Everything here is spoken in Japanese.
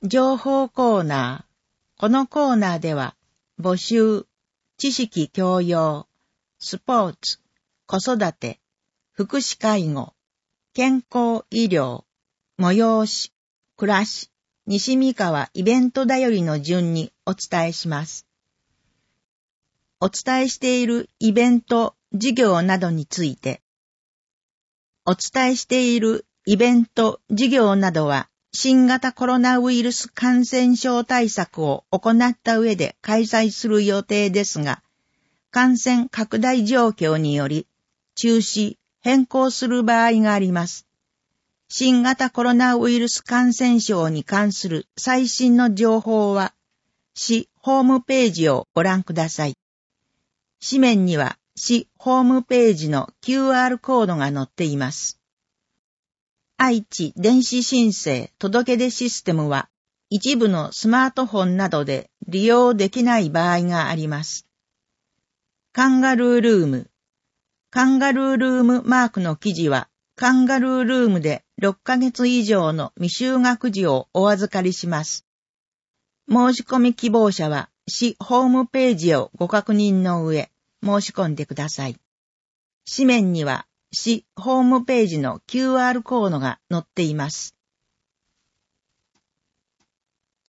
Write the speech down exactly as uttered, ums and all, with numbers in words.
情報コーナー。このコーナーでは、募集、知識教養、スポーツ、子育て、福祉介護、健康医療、催し、暮らし、西三河イベントだよりの順にお伝えします。お伝えしているイベント、事業などについて、お伝えしているイベント、事業などは、新型コロナウイルス感染症対策を行った上で開催する予定ですが、感染拡大状況により、中止、変更する場合があります。新型コロナウイルス感染症に関する最新の情報は、市ホームページをご覧ください。紙面には市ホームページの キューアール コードが載っています。愛知電子申請届出システムは、一部のスマートフォンなどで利用できない場合があります。カンガルールーム。カンガルールームマークの記事は、カンガルールームでろっかげつ以上の未就学児をお預かりします。申し込み希望者は、市ホームページをご確認の上、申し込んでください。紙面には、市ホームページの キューアール コードが載っています。